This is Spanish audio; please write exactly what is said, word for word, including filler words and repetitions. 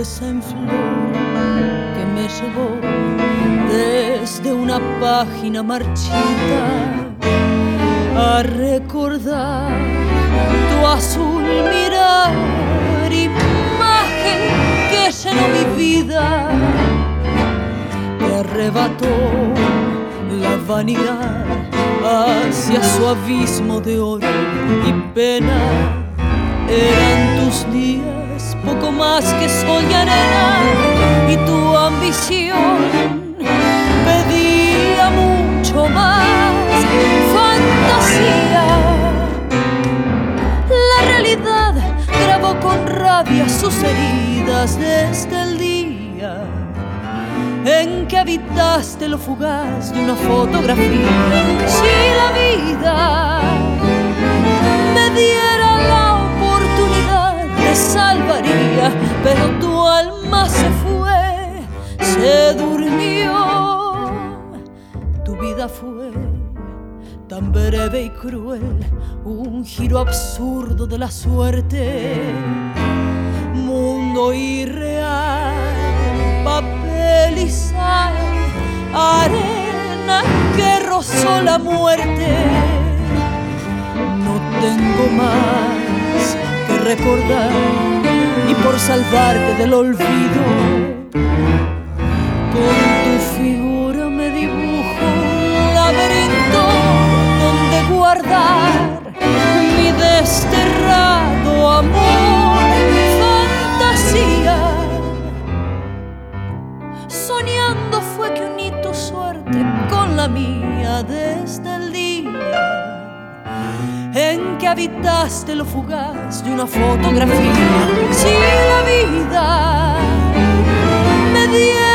tristeza en flor que me llevó desde una página marchita a recordar tu azul mirar, imagen que llenó mi vida, me arrebató la vanidad hacia su abismo de oro y pena. Eran tus días poco más que sol y arena, y tu ambición pedía mucho más, fantasía. La realidad grabó con rabia sus heridas desde el día en que habitaste lo fugaz de una fotografía. Si la vida me diera la oportunidad, te salvaría, pero tu alma se fue, se durmió. Tu vida fue tan breve y cruel, un giro absurdo de la suerte, mundo irreal, papel y sal, arena que rozó la muerte. No tengo más que recordar, y por salvarte del olvido, con tu figura me dibujo un laberinto donde guardar mi desterrado amor, fantasía. Soñando fue que uní tu suerte con la mía desde el día en que habitaste lo fugaz de una fotografía. Si la vida me diera